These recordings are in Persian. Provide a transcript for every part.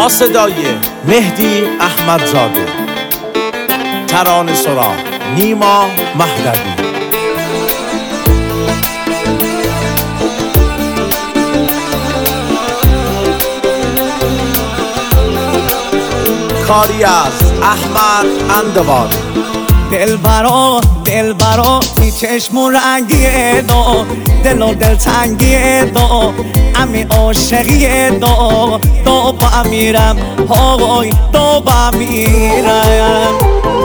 با صدای مهدی احمدزاده، ترانه سرا نیما مهدوی. کاری از احمد اندواری. دلبرا تی چشمون رنگیه دو، دل و دل تنگیه دو، امی عاشقیه دو، دو با میرم های دو با میرم.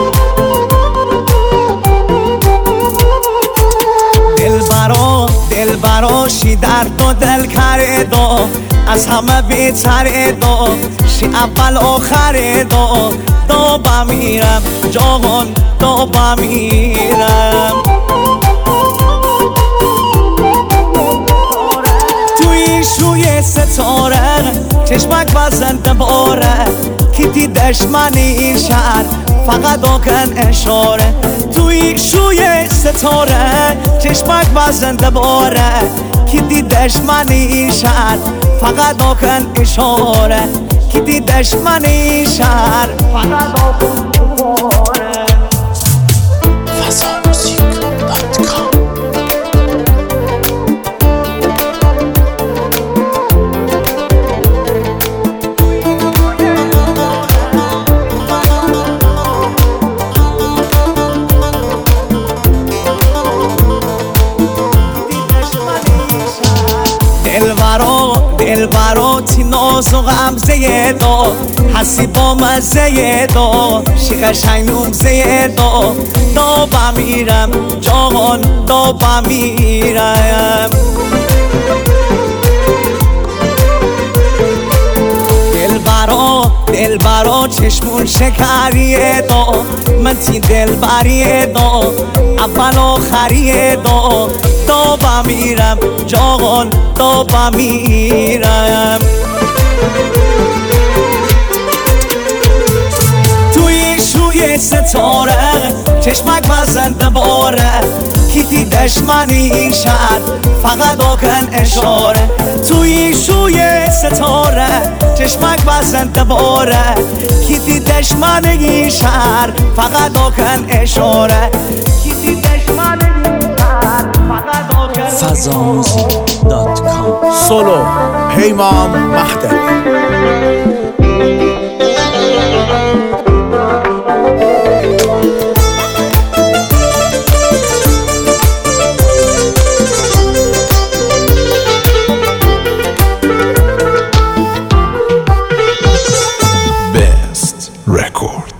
دلبرا شی درد و دل کرده دو، از همه بیتره دو، شی اول آخره دو، دو با میرم جوان دو با میرم. توی شوی ستاره چشمک بزنده باره، کی دیدش من این شهر فقط کن اشاره. توی شوی ستاره چشمک بزنده باره، کی دیدش من این شهر فقط کن اشاره. کی دیدش من این شهر فقط کن اشاره. دلبرا تی ناز و غمزه دو، حسی با مزه دو، شی قشنگ نوزه دو، دو با میرم جوان دو با میرم. دلبرا چشمون شکریه دو، من تی دلبریه دو، اول آخریه دو، دو با میرم جوان دو با میرم. توی شوی ستاره چشمک بزنده باره، کی دیدش من این شهر فقط کن اشاره. توی شوی ستاره چشمک بزنده باره، کی دیدش من این شهر فقط کن اشاره. کی دیدش من این شهر فقط کن fazamuzik.com. سولو پیمان مهدوی. Best Record.